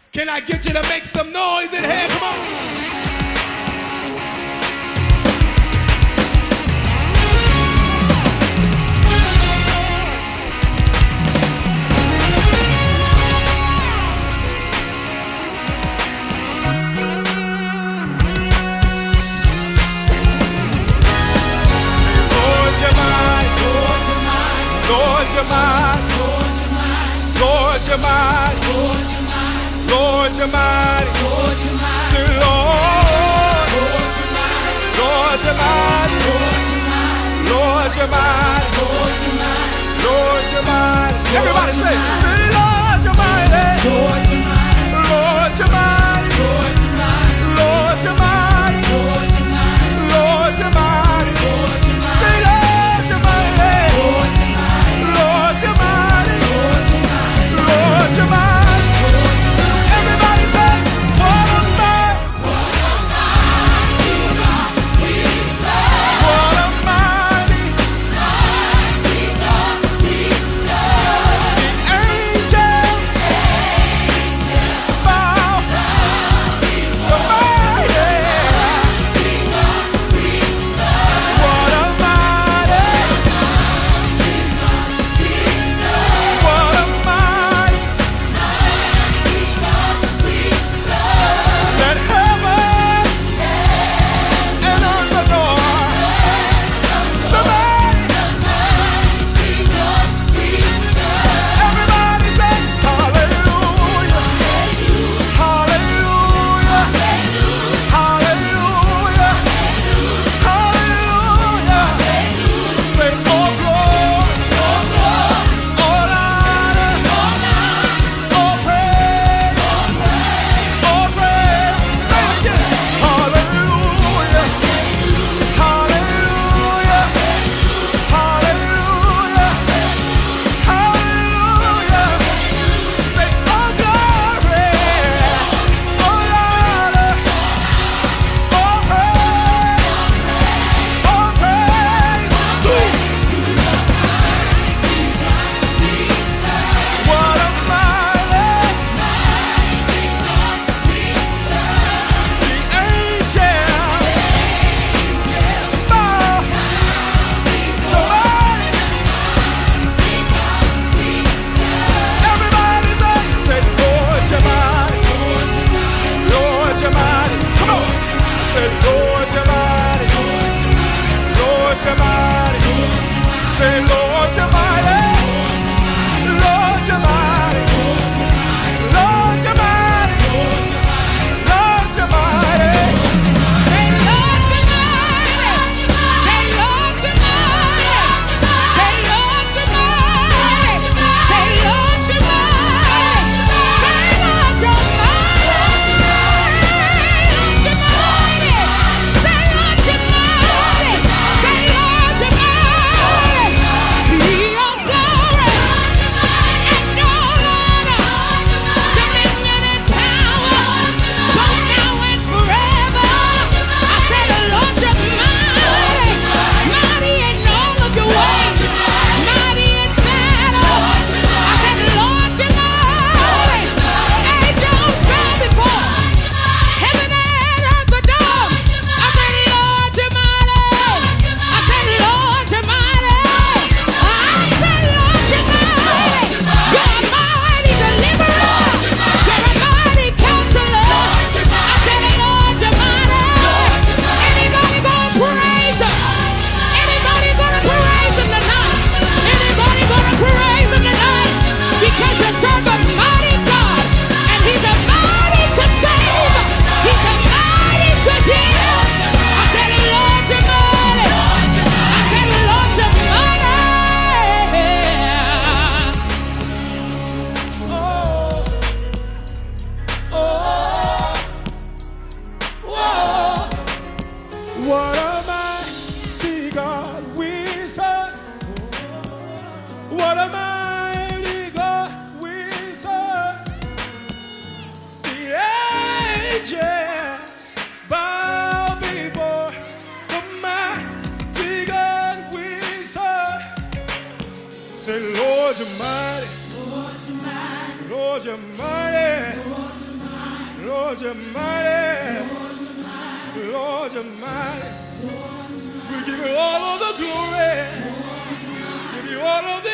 Can I get you to make some noise in here? Come on. Lord, you're mine. Lord, you're mine. Lord, you're mine. Say, Lord, Lord, you're mine. Lord, you're mine. Lord, you're mine. Everybody say, Lord, you're mine. Lord, you're mine. Lord, you're mine. Lord, you're mine. Lord, you're mine. Say, Lord, you're mine. Lord, you're mighty. Lord, you're mighty. Everybody say, what a mighty. What a mighty God we serve. What a mighty. Mighty God we serve. The angels. Lord, you're mighty. Lord, you're mighty. We give you all of the glory. Give you all of the